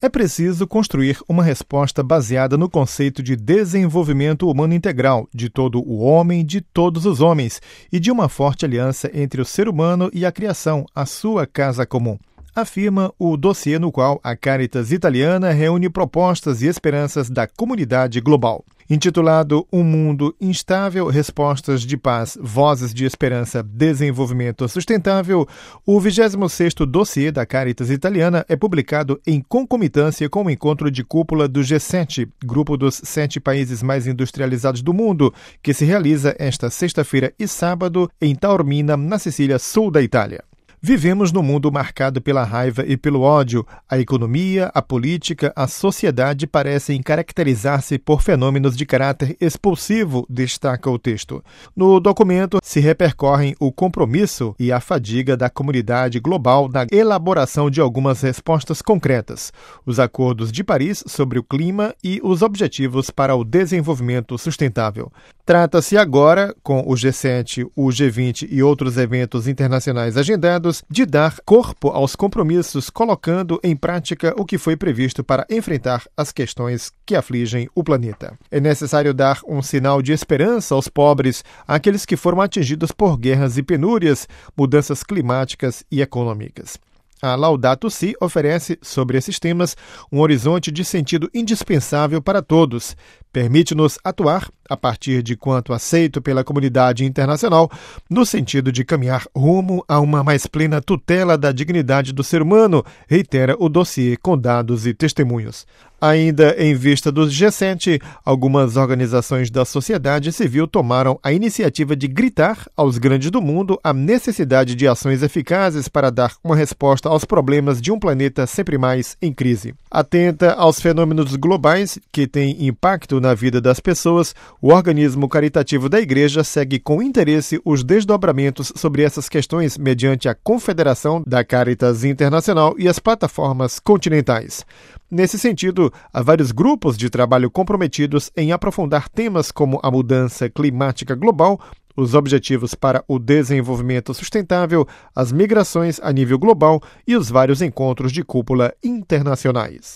É preciso construir uma resposta baseada no conceito de desenvolvimento humano integral, de todo o homem, de todos os homens, e de uma forte aliança entre o ser humano e a criação, a sua casa comum, afirma o dossiê no qual a Caritas Italiana reúne propostas e esperanças da comunidade global. Intitulado Um Mundo Instável, Respostas de Paz, Vozes de Esperança, Desenvolvimento Sustentável, o 26º dossiê da Caritas Italiana é publicado em concomitância com o encontro de cúpula do G7, grupo dos 7 países mais industrializados do mundo, que se realiza esta sexta-feira e sábado em Taormina, na Sicília, sul da Itália. Vivemos num mundo marcado pela raiva e pelo ódio. A economia, a política, a sociedade parecem caracterizar-se por fenômenos de caráter expulsivo, destaca o texto. No documento se repercorrem o compromisso e a fadiga da comunidade global na elaboração de algumas respostas concretas, os acordos de Paris sobre o clima e os objetivos para o desenvolvimento sustentável. Trata-se agora, com o G7, o G20 e outros eventos internacionais agendados, de dar corpo aos compromissos, colocando em prática o que foi previsto para enfrentar as questões que afligem o planeta. É necessário dar um sinal de esperança aos pobres, àqueles que foram atingidos por guerras e penúrias, mudanças climáticas e econômicas. A Laudato Si oferece, sobre esses temas, um horizonte de sentido indispensável para todos. Permite-nos atuar, a partir de quanto aceito pela comunidade internacional, no sentido de caminhar rumo a uma mais plena tutela da dignidade do ser humano, reitera o dossiê com dados e testemunhos. Ainda em vista do G7, algumas organizações da sociedade civil tomaram a iniciativa de gritar aos grandes do mundo a necessidade de ações eficazes para dar uma resposta aos problemas de um planeta sempre mais em crise. Atenta aos fenômenos globais que têm impacto na vida das pessoas, o organismo caritativo da Igreja segue com interesse os desdobramentos sobre essas questões mediante a Confederação da Caritas Internacional e as plataformas continentais. Nesse sentido, há vários grupos de trabalho comprometidos em aprofundar temas como a mudança climática global, os objetivos para o desenvolvimento sustentável, as migrações a nível global e os vários encontros de cúpula internacionais.